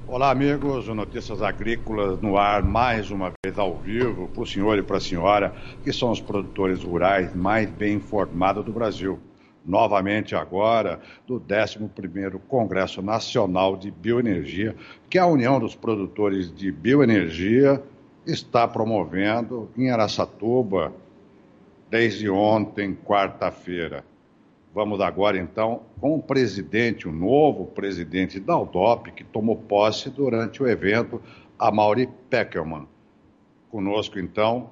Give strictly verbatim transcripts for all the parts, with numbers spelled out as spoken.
Olá, amigos, o Notícias Agrícolas no ar, mais uma vez ao vivo, para o senhor e para a senhora, que são os produtores rurais mais bem informados do Brasil. Novamente agora, do décimo primeiro Congresso Nacional de Bioenergia, que a União dos Produtores de Bioenergia está promovendo em Araçatuba, desde ontem, quarta-feira. Vamos agora, então, com o presidente, o novo presidente da Aldop, que tomou posse durante o evento, Amaury Peckelman. Conosco, então,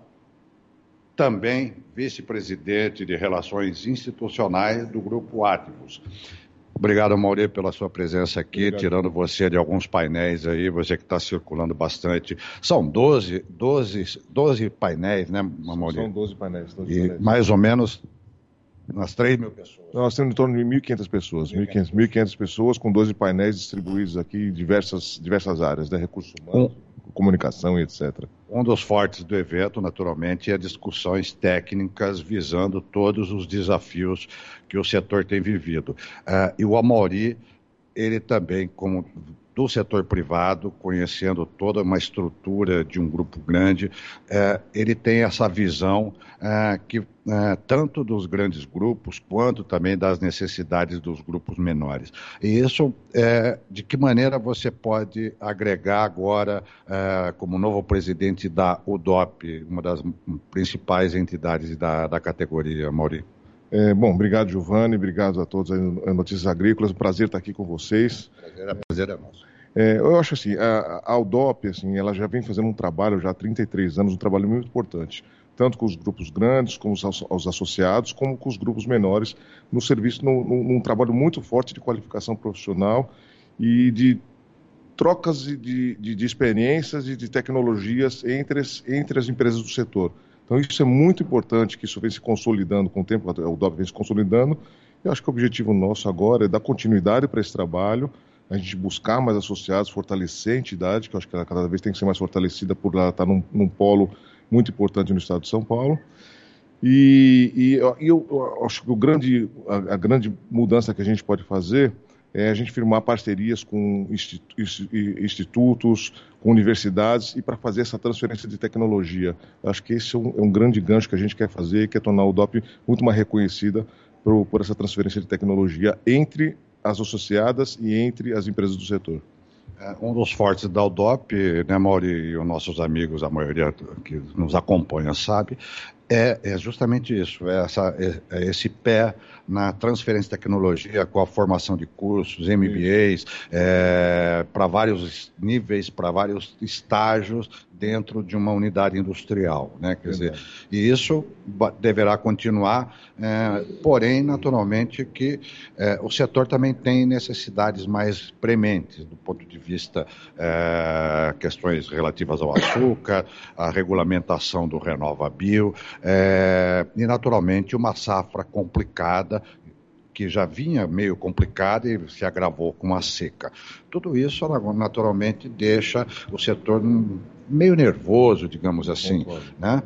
também vice-presidente de Relações Institucionais do Grupo Ativos. Obrigado, Amaury, pela sua presença aqui, Obrigado. Tirando você de alguns painéis aí, você que está circulando bastante. São doze, doze, doze painéis, né, Amaury? São doze painéis. doze e painéis. Mais ou menos umas três mil pessoas. Nós temos em torno de mil e quinhentas pessoas, mil e quinhentas pessoas com doze painéis distribuídos aqui em diversas, diversas áreas, né? Recursos humanos, um, comunicação e etcétera. Um dos fortes do evento, naturalmente, é discussões técnicas visando todos os desafios que o setor tem vivido. Uh, e o Amaury, ele também, como do setor privado, conhecendo toda uma estrutura de um grupo grande, eh, ele tem essa visão eh, que eh, tanto dos grandes grupos quanto também das necessidades dos grupos menores. E isso, eh, de que maneira você pode agregar agora, eh, como novo presidente da U D O P, uma das principais entidades da, da categoria, Amaury? É, bom, obrigado, Giovanni, obrigado a todos aí no Notícias Agrícolas, um prazer estar aqui com vocês. Prazer é, prazer é nosso. É, eu acho assim, a, a Aldop, assim, ela já vem fazendo um trabalho já há trinta e três anos, um trabalho muito importante, tanto com os grupos grandes, como os, os associados, como com os grupos menores, no serviço, no, no, num trabalho muito forte de qualificação profissional e de trocas de, de, de experiências e de tecnologias entre as, entre as empresas do setor. Então isso é muito importante, que isso vem se consolidando com o tempo, a Aldop vem se consolidando. Eu acho que o objetivo nosso agora é dar continuidade para esse trabalho, a gente buscar mais associados, fortalecer a entidade, que eu acho que ela cada vez tem que ser mais fortalecida por ela estar num, num polo muito importante no estado de São Paulo. E, e, e eu, eu acho que o grande, a, a grande mudança que a gente pode fazer é a gente firmar parcerias com institu, institutos, com universidades, e para fazer essa transferência de tecnologia. Eu acho que esse é um, é um grande gancho que a gente quer fazer, que é tornar a U D O P muito mais reconhecida por, por essa transferência de tecnologia entre as associadas e entre as empresas do setor. Um dos fortes da U D O P, né, Amaury, e os nossos amigos, a maioria que nos acompanha sabe, é, é justamente isso, é, essa, é, é esse pé na transferência de tecnologia com a formação de cursos, M B As, é, para vários níveis, para vários estágios dentro de uma unidade industrial, né? Quer dizer, e isso deverá continuar, é, porém, naturalmente, que é, o setor também tem necessidades mais prementes do ponto de vista é, questões relativas ao açúcar, a regulamentação do Renova Bio, é, e, naturalmente, uma safra complicada, que já vinha meio complicada e se agravou com a seca. Tudo isso, naturalmente, deixa o setor meio nervoso, digamos assim, né?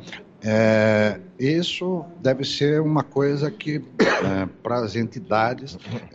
É, isso deve ser uma coisa que, é, para as entidades,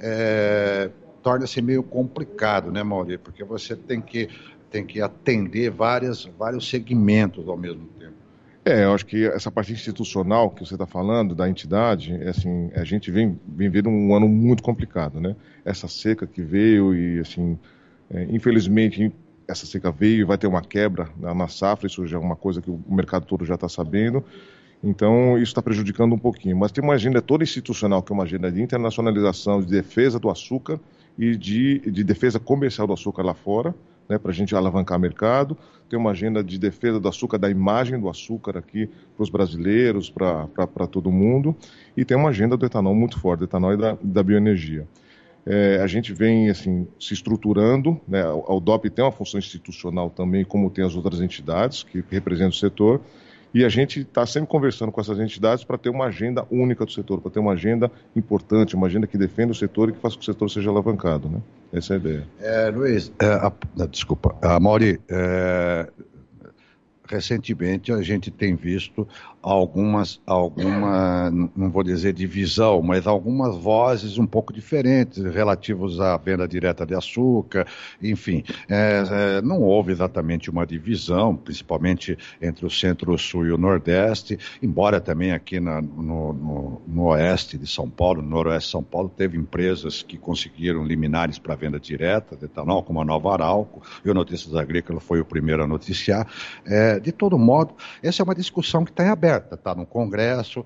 é, torna-se meio complicado, né, Amaury? Porque você tem que, tem que atender várias, vários segmentos ao mesmo tempo. É, eu acho que essa parte institucional que você está falando, da entidade, é assim, a gente vem, vem vendo um ano muito complicado, né? Essa seca que veio e, assim, é, infelizmente, essa seca veio e vai ter uma quebra na, na safra, isso já é uma coisa que o mercado todo já está sabendo, então isso está prejudicando um pouquinho. Mas tem uma agenda toda institucional, que é uma agenda de internacionalização, de defesa do açúcar e de, de defesa comercial do açúcar lá fora, né, para a gente alavancar mercado. Tem uma agenda de defesa do açúcar, da imagem do açúcar aqui para os brasileiros, para todo mundo. E tem uma agenda do etanol muito forte, do etanol e da, da bioenergia. É, a gente vem assim, se estruturando, né, a U D O P tem uma função institucional também, como tem as outras entidades que representam o setor, e a gente está sempre conversando com essas entidades para ter uma agenda única do setor, para ter uma agenda importante, uma agenda que defenda o setor e que faça com que o setor seja alavancado, né? Essa é a ideia. É, Luiz, é, a, desculpa, Amaury, é, recentemente a gente tem visto algumas, alguma, não vou dizer divisão, mas algumas vozes um pouco diferentes relativas à venda direta de açúcar, enfim, é, é, não houve exatamente uma divisão, principalmente entre o Centro-Sul e o Nordeste, embora também aqui na, no, no, no Oeste de São Paulo, no Noroeste de São Paulo, teve empresas que conseguiram liminares para venda direta de etanol, como a Nova Arauco, e o Notícias Agrícolas foi o primeiro a noticiar. É, de todo modo, essa é uma discussão que está em aberta, está no Congresso,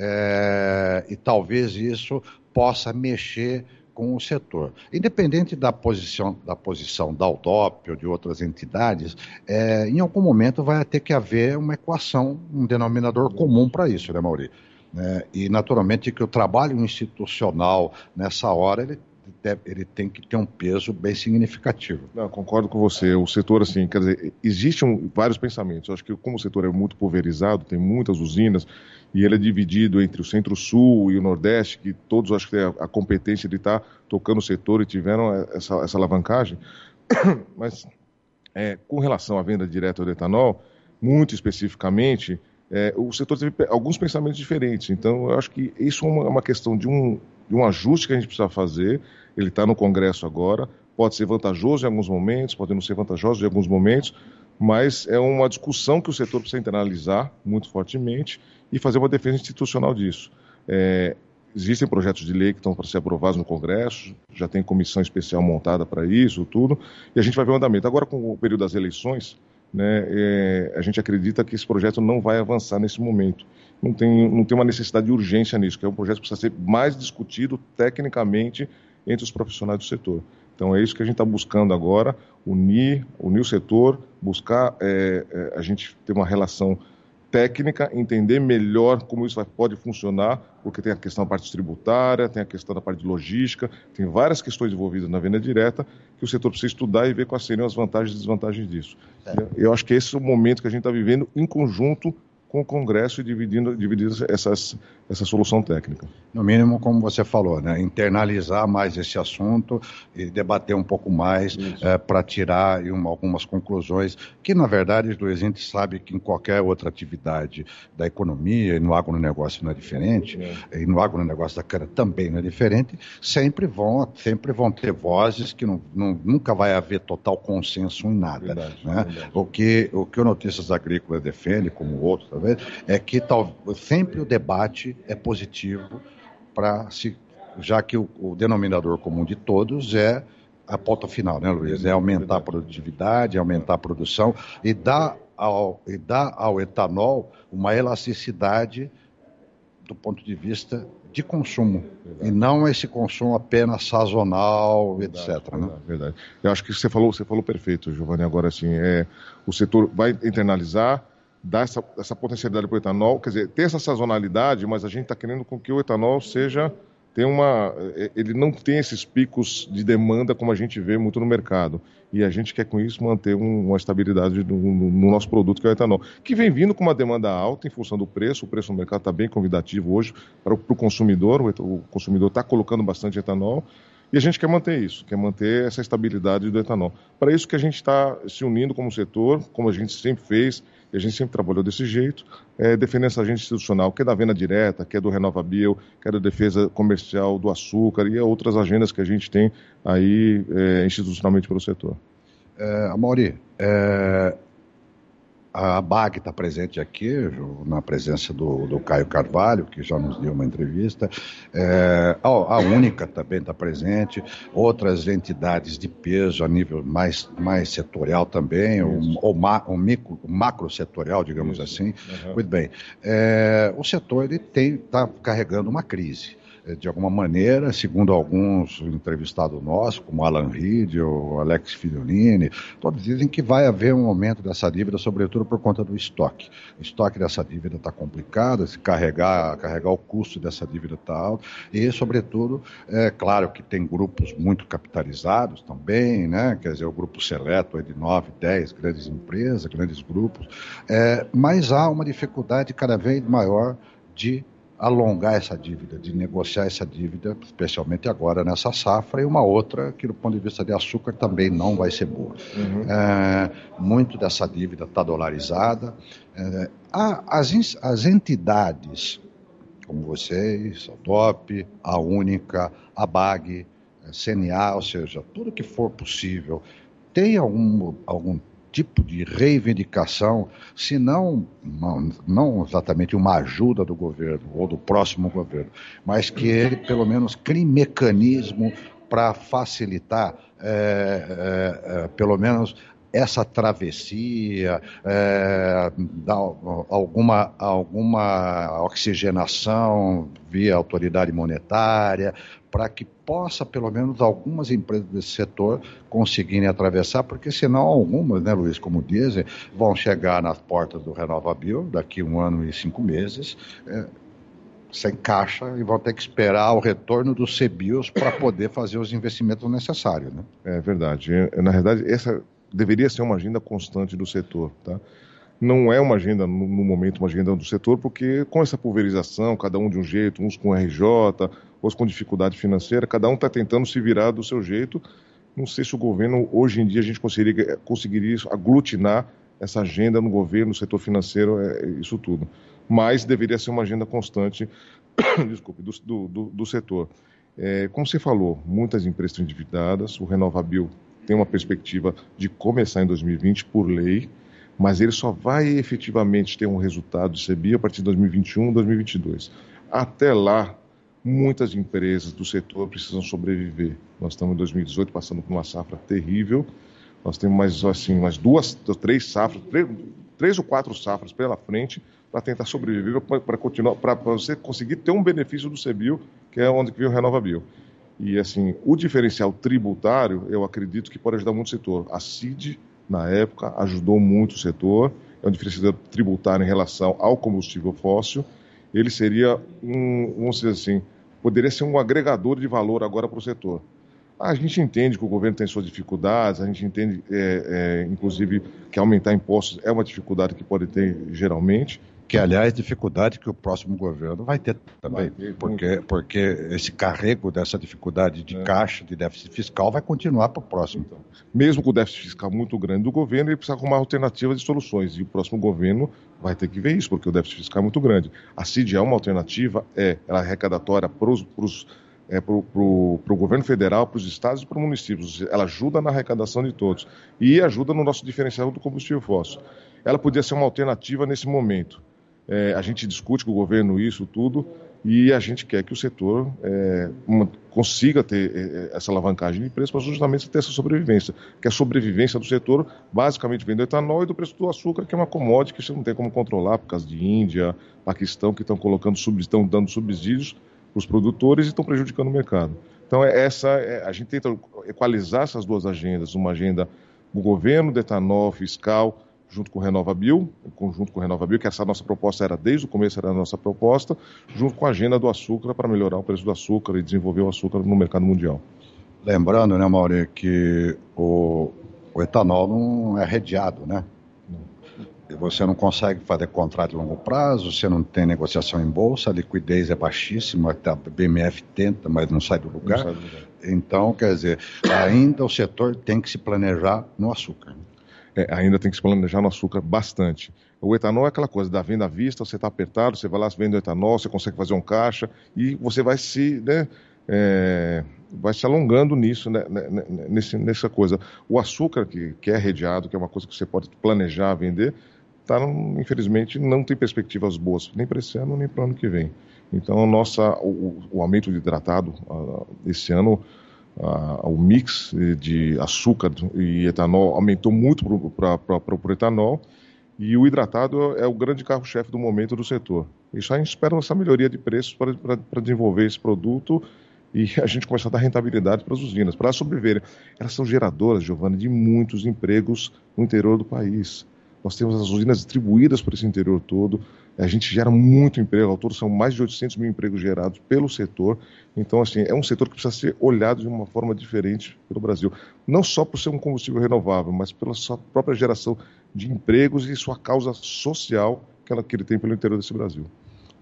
é, e talvez isso possa mexer com o setor. Independente da posição da, posição da U D O P ou de outras entidades, é, em algum momento vai ter que haver uma equação, um denominador comum para isso, né, Mauri? É, e, naturalmente, que o trabalho institucional, nessa hora, ele ele tem que ter um peso bem significativo. Não, concordo com você. O setor, assim, quer dizer, existem vários pensamentos. Eu acho que como o setor é muito pulverizado, tem muitas usinas, e ele é dividido entre o Centro-Sul e o Nordeste, que todos acho que têm a, a competência de estar tocando o setor e tiveram essa, essa alavancagem. Mas, é, com relação à venda direta do etanol, muito especificamente, é, o setor teve alguns pensamentos diferentes. Então, eu acho que isso é uma, uma questão de um, de um ajuste que a gente precisa fazer. Ele está no Congresso agora, pode ser vantajoso em alguns momentos, pode não ser vantajoso em alguns momentos, mas é uma discussão que o setor precisa internalizar muito fortemente e fazer uma defesa institucional disso. É, existem projetos de lei que estão para ser aprovados no Congresso, já tem comissão especial montada para isso, tudo, e a gente vai ver o andamento. Agora, com o período das eleições, né, é, a gente acredita que esse projeto não vai avançar nesse momento. Não tem, não tem uma necessidade de urgência nisso, que é um projeto que precisa ser mais discutido tecnicamente entre os profissionais do setor. Então é isso que a gente está buscando agora, unir, unir o setor, buscar é, é, a gente ter uma relação técnica, entender melhor como isso vai, pode funcionar, porque tem a questão da parte tributária, tem a questão da parte de logística, tem várias questões envolvidas na venda direta que o setor precisa estudar e ver quais seriam as vantagens e desvantagens disso. É. Eu acho que esse é o momento que a gente está vivendo em conjunto com o Congresso e dividindo, dividindo essas, essa solução técnica. No mínimo, como você falou, né, internalizar mais esse assunto e debater um pouco mais é, para tirar uma, algumas conclusões que, na verdade, Luiz, a gente sabe que em qualquer outra atividade da economia, e no agronegócio não é diferente, é. e no agronegócio da cana também não é diferente, sempre vão, sempre vão ter vozes que não, não, nunca vai haver total consenso em nada. Verdade, né? Verdade. O, que, o que o Notícias Agrícolas defende, como outros, talvez, é que tal, sempre o debate é positivo, para se, já que o, o denominador comum de todos é a pauta final, né, Luiz? É aumentar a produtividade, aumentar a produção e dar ao, e dar ao etanol uma elasticidade do ponto de vista de consumo, verdade. E não esse consumo apenas sazonal, verdade, etcétera. Verdade, né? verdade. Eu acho que você falou, você falou perfeito, Giovanni. Agora, assim, é, o setor vai internalizar, dar essa, essa potencialidade para o etanol, quer dizer, ter essa sazonalidade, mas a gente está querendo com que o etanol seja, tem uma, ele não tem esses picos de demanda como a gente vê muito no mercado, e a gente quer com isso manter um, uma estabilidade no, no, no nosso produto, que é o etanol, que vem vindo com uma demanda alta em função do preço, o preço no mercado está bem convidativo hoje para o, para o consumidor, o, o consumidor está colocando bastante etanol, e a gente quer manter isso, quer manter essa estabilidade do etanol. Para isso que a gente está se unindo como setor, como a gente sempre fez, e a gente sempre trabalhou desse jeito, é, defendendo essa agenda institucional, que é da venda direta, que é do RenovaBio, que é da defesa comercial do açúcar e outras agendas que a gente tem aí é, institucionalmente para o setor. É, Amaury, é, a B A G está presente aqui, na presença do, do Caio Carvalho, que já nos deu uma entrevista. É, a, a Única também está presente, outras entidades de peso a nível mais, mais setorial também, o, o, ma, o, micro, o macro setorial, digamos Isso. assim. Uhum. Muito bem. É, o setor está carregando uma crise. De alguma maneira, segundo alguns entrevistados nossos, como Alan Reed ou Alex Figliolini, todos dizem que vai haver um aumento dessa dívida, sobretudo por conta do estoque. O estoque dessa dívida está complicado, se carregar, carregar o custo dessa dívida está alto, e, sobretudo, é claro que tem grupos muito capitalizados também, né? Quer dizer, o grupo seleto é de nove, dez grandes empresas, grandes grupos, é, mas há uma dificuldade cada vez maior de alongar essa dívida, de negociar essa dívida, especialmente agora nessa safra, e uma outra que, do ponto de vista de açúcar, também não vai ser boa. Uhum. É, muito dessa dívida está dolarizada. É, as, as entidades, como vocês, a D O P, a Única, a B A G, a C N A, ou seja, tudo que for possível, tem algum, algum tipo de reivindicação, se não, não, não exatamente uma ajuda do governo ou do próximo governo, mas que ele pelo menos crie mecanismo para facilitar é, é, é, pelo menos essa travessia, é, dar alguma, alguma oxigenação via autoridade monetária, para que possa, pelo menos, algumas empresas desse setor conseguirem atravessar, porque senão algumas, né, Luiz, como dizem, vão chegar nas portas do RenovaBio daqui um ano e cinco meses, é, sem caixa, e vão ter que esperar o retorno dos C B I Os para poder fazer os investimentos necessários. Né? É verdade. Na verdade, essa deveria ser uma agenda constante do setor, tá? Não é uma agenda, no momento, uma agenda do setor, porque com essa pulverização, cada um de um jeito, uns com R J, outros com dificuldade financeira, cada um está tentando se virar do seu jeito. Não sei se o governo, hoje em dia, a gente conseguiria, conseguiria aglutinar essa agenda no governo, no setor financeiro, é, isso tudo. Mas deveria ser uma agenda constante desculpe, do, do, do setor. É, como você falou, muitas empresas estão endividadas, o RenovaBio tem uma perspectiva de começar em dois mil e vinte por lei, mas ele só vai efetivamente ter um resultado de C B I a partir de dois mil e vinte e um, dois mil e vinte e dois. Até lá, muitas empresas do setor precisam sobreviver. Nós estamos em dois mil e dezoito passando por uma safra terrível, nós temos mais, assim, mais duas, três safras, três, três ou quatro safras pela frente para tentar sobreviver, para continuar, para você conseguir ter um benefício do C B I, que é onde vem o RenovaBio. E, assim, o diferencial tributário, eu acredito que pode ajudar muito o setor. A C I D, na época, ajudou muito o setor, é um diferencial tributário em relação ao combustível fóssil. Ele seria um, vamos dizer assim, poderia ser um agregador de valor agora para o setor. A gente entende que o governo tem suas dificuldades, a gente entende, é, é, inclusive, que aumentar impostos é uma dificuldade que pode ter geralmente. Que, aliás, dificuldade que o próximo governo vai ter também, vai ter, porque, porque esse carrego dessa dificuldade de é. caixa, de déficit fiscal, vai continuar para o próximo. Então, mesmo com o déficit fiscal muito grande do governo, ele precisa arrumar alternativas e soluções, e o próximo governo vai ter que ver isso, porque o déficit fiscal é muito grande. A C I D é uma alternativa, é, ela é arrecadatória para os é, para o governo federal, para os estados e para os municípios. Ela ajuda na arrecadação de todos e ajuda no nosso diferencial do combustível fóssil. Ela podia ser uma alternativa nesse momento. É, a gente discute com o governo isso tudo e a gente quer que o setor é, uma, consiga ter é, essa alavancagem de preço para justamente ter essa sobrevivência, que a sobrevivência do setor basicamente vem do etanol e do preço do açúcar, que é uma commodity que você não tem como controlar por causa de Índia, Paquistão, que estão colocando estão dando subsídios para os produtores e estão prejudicando o mercado. Então é essa, é, a gente tenta equalizar essas duas agendas, uma agenda do governo, do etanol, fiscal, junto com o RenovaBio, junto com o RenovaBio, que essa nossa proposta era, desde o começo era a nossa proposta, junto com a agenda do açúcar para melhorar o preço do açúcar e desenvolver o açúcar no mercado mundial. Lembrando, né, Mauri, que o, o etanol não é redeado, né? Não. Você não consegue fazer contrato de longo prazo, você não tem negociação em bolsa, a liquidez é baixíssima, até a B M F tenta, mas não sai do lugar. Não sai do lugar. Então, quer dizer, ainda o setor tem que se planejar no açúcar. É, ainda tem que se planejar no açúcar bastante. O etanol é aquela coisa da venda à vista, você está apertado, você vai lá, vende o etanol, você consegue fazer um caixa e você vai se, né, é, vai se alongando nisso, né, nesse, nessa coisa. O açúcar, que, que é redeado, que é uma coisa que você pode planejar, vender, tá, infelizmente não tem perspectivas boas, nem para esse ano, nem para o ano que vem. Então, nossa, o, o aumento de hidratado uh, esse ano, Uh, o mix de açúcar e etanol aumentou muito para o etanol e o hidratado é o grande carro-chefe do momento do setor. E só a gente espera essa melhoria de preços para desenvolver esse produto e a gente começar a dar rentabilidade para as usinas, para elas sobreviverem. Elas são geradoras, Giovanni, de muitos empregos no interior do país. Nós temos as usinas distribuídas por esse interior todo, a gente gera muito emprego, ao todo são mais de oitocentos mil empregos gerados pelo setor. Então, assim, é um setor que precisa ser olhado de uma forma diferente pelo Brasil. Não só por ser um combustível renovável, mas pela sua própria geração de empregos e sua causa social que, ela, que ele tem pelo interior desse Brasil.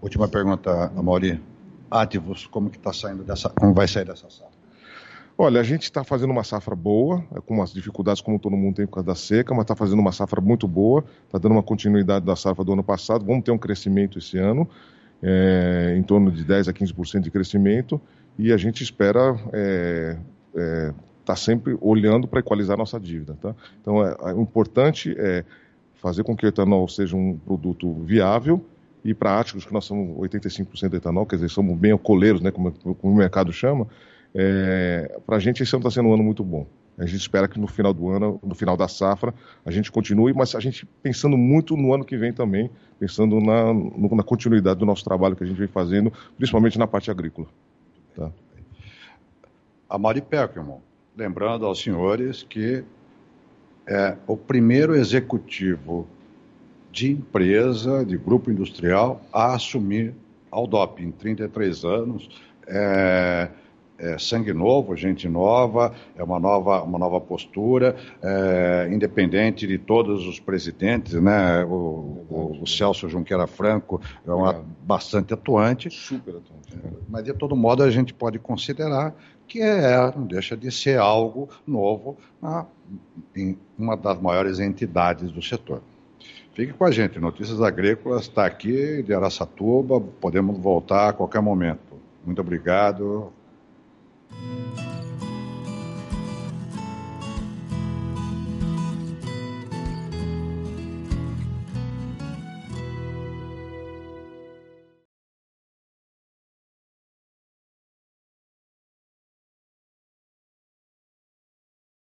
Última pergunta, Amaury. Ativos, como que tá saindo dessa, como vai sair dessa safra? Olha, a gente está fazendo uma safra boa, com umas dificuldades como todo mundo tem por causa da seca, mas está fazendo uma safra muito boa, está dando uma continuidade da safra do ano passado, vamos ter um crescimento esse ano, é, em torno de dez a quinze por cento de crescimento, e a gente espera é, é, tá sempre olhando para equalizar a nossa dívida. Tá? Então, é, é, o importante é fazer com que o etanol seja um produto viável e prático, que nós somos oitenta e cinco por cento de etanol, quer dizer, somos bem alcooleiros, né, como, como o mercado chama. É, para a gente esse ano está sendo um ano muito bom. A gente espera que no final do ano, no final da safra, a gente continue, mas a gente pensando muito no ano que vem também, pensando na, no, na continuidade do nosso trabalho que a gente vem fazendo, principalmente na parte agrícola. Tá? Amaury Peckerman, lembrando aos senhores que é o primeiro executivo de empresa, de grupo industrial, a assumir a Aldop em trinta e três anos. É, é sangue novo, gente nova, é uma nova, uma nova postura, é, independente de todos os presidentes, né? O, o, o Celso Junqueira Franco é uma, bastante atuante. Super atuante. É, mas, de todo modo, a gente pode considerar que é, não deixa de ser algo novo na, em uma das maiores entidades do setor. Fique com a gente, Notícias Agrícolas está aqui de Araçatuba, podemos voltar a qualquer momento. Muito obrigado.